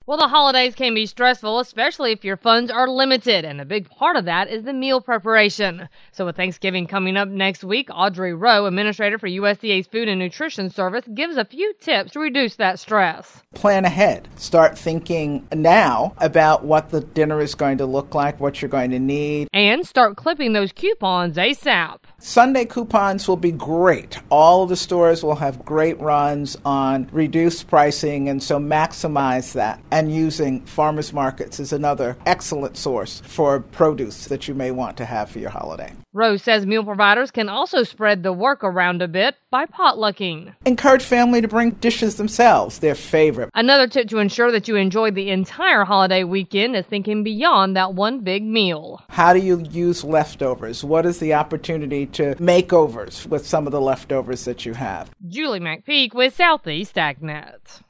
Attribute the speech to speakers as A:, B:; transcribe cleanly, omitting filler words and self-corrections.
A: Well, the holidays can be stressful, especially if your funds are limited, and a big part of that is the meal preparation. So with Thanksgiving coming up next week, Audrey Rowe, administrator for USDA's Food and Nutrition Service, gives a few tips to reduce that stress.
B: Plan ahead. Start thinking now about what the dinner is going to look like, what you're going to need.
A: And start clipping those coupons ASAP.
B: Sunday coupons will be great. All of the stores will have great runs on reduced pricing, and so maximize that. And using farmers markets is another excellent source for produce that you may want to have for your holiday.
A: Rose says meal providers can also spread the work around a bit by potlucking.
B: Encourage family to bring dishes themselves, their favorite.
A: Another tip to ensure that you enjoy the entire holiday weekend is thinking beyond that one big meal.
B: How do you use leftovers? What is the opportunity to makeovers with some of the leftovers that you have?
A: Julie McPeak with Southeast AgNet.